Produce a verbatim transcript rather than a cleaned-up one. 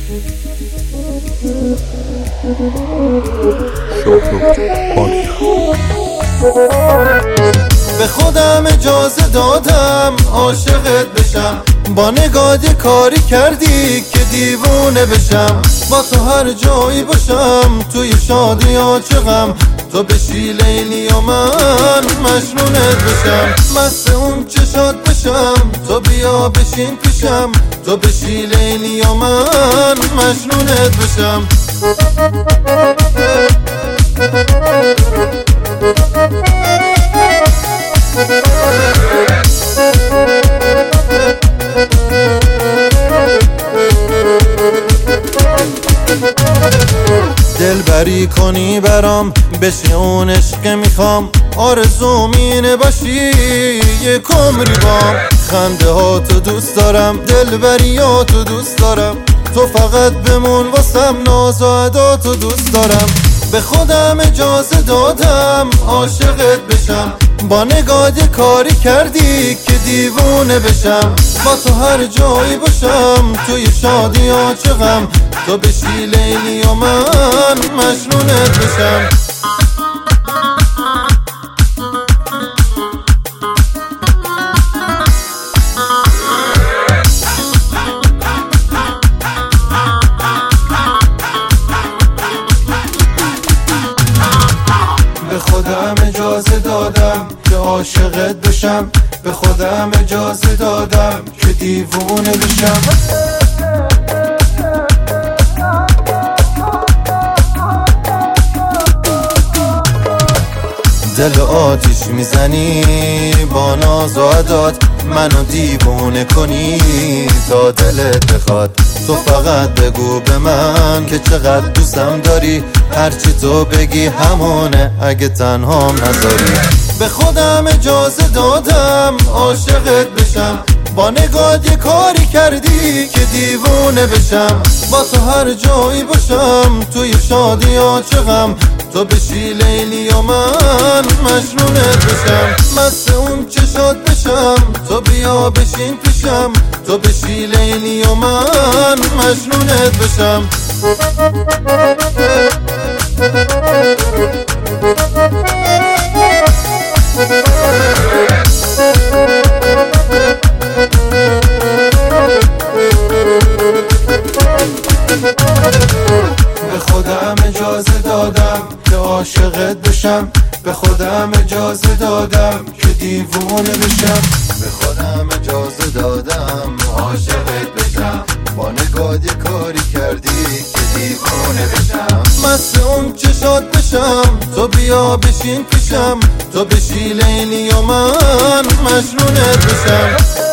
به خودم اجازه دادم عاشقت بشم، با نگاه یه کاری کردی که دیوونه بشم. با تو هر جایی باشم، توی شادی یا چه غم، تو بشی لیلی و من مجنونت بشم. مست اون چشات بشم، تو بیا بشین پیشم، تو بشی لیلی و من مجنونت بشم. دلبری کنی برام، بشی اون عشق میخوام، آرزوم اینه باشی یک عمری بام. خنده ها تو دوست دارم، دلبری ها تو دوست دارم، تو فقط بمون واسم، ناز و ادا تو دوست دارم. به خودم اجازه دادم عاشقت بشم، با نگاه یه کاری کردی که دیوونه بشم. با تو هر جایی باشم، توی شادی ها چه غم، تو بشی لیلی و من مجنونت بشم. به خودم اجازه دادم که عاشقت بشم، به خودم اجازه دادم که دیوونه بشم. دل آتیش میزنی با ناز و عداد، منو دیوونه کنی تا دلت بخواد. تو فقط بگو به من که چقدر دوستم داری، هرچی تو بگی همونه اگه تنهام نذاری. به خودم اجازه دادم عاشقت بشم، با نگاه یه کاری کردی که دیوونه بشم. با تو هر جایی باشم، توی شادی یا چه غم، تو بشی لیلی و من مجنونت بشم. مست اون چشات بشم، تو بیا بشین پیشم، تو بشی لیلی و من مجنونت بشم. به خودم اجازه دادم که عاشقت بشم، به خودم اجازه دادم که دیوونه بشم. به خودم اجازه دادم عاشقت بشم، با نگاه یه کاری کردی که دیوونه بشم. مست اون چشات بشم، تو بیا بشین پیشم، تو بشی لیلی و من مجنونت بشم.